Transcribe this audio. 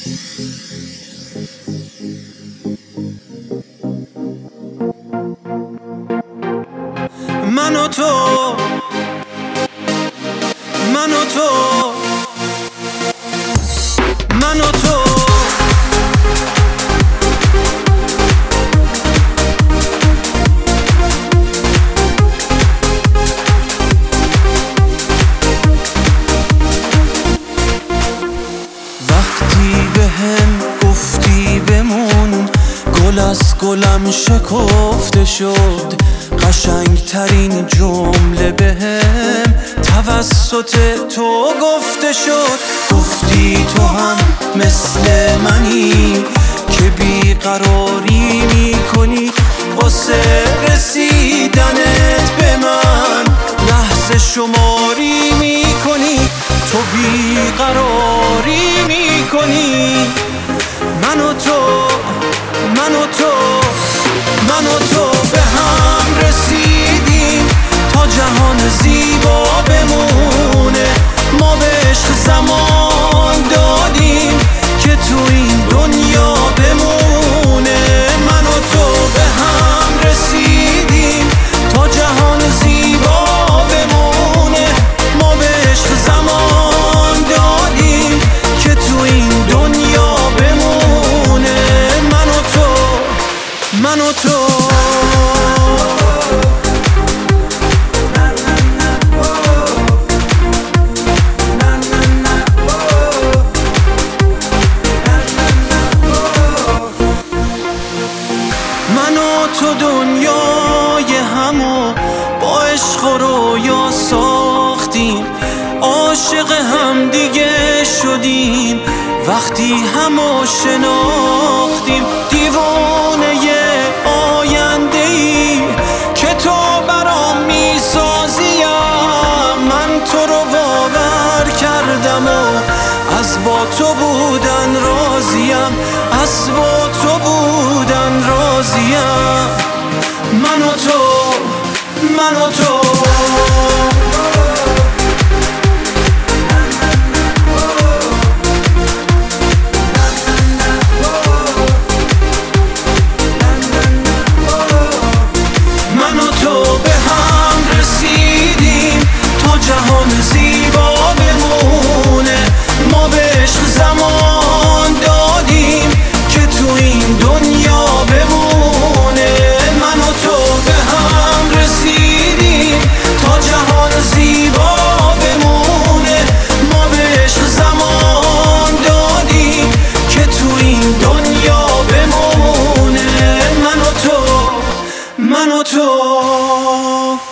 من و تو، من و تو، من و تو. وقتی بهم گفتی بمون، گل از گلم شکفته شد. قشنگترین جمله بهم توسط تو گفته شد. گفتی تو هم مثل منی که بیقراری میکنی واسه رسیدنت به من، لحظه شماری میکنی، تو بیقراری میکنی. من و تو، من و تو، من و تو به هم رسیدیم تا جهان زیبا بمونه. ما به عشق زمان دادیم که تو این دنیا بمونه. من و تو به هم رسیدیم تا جهان زیبا بمونه. ما به عشق زمان دادیم که تو این دنیا بمونه. من و تو، من و تو. من و تو دنیای همو با عشق و رویا ساختیم، عاشق هم دیگه شدیم وقتی همو شناختیم. دیوانه آینده‌ای که تو برام میسازیم، من تو رو باور کردم و از با تو بودن راضیم، از با تو بودن راضیم. من و تو، من و تو. من و تو به هم رسیدیم تا جهان زیبا بمونه. ما به عشق زمان دادیم که تو این دنیا بمونه. من و تو به هم رسیدیم تا جهان زیبا بمونه. ما به عشق زمان دادیم که تو این دنیا بمونه. من و تو، من و تو.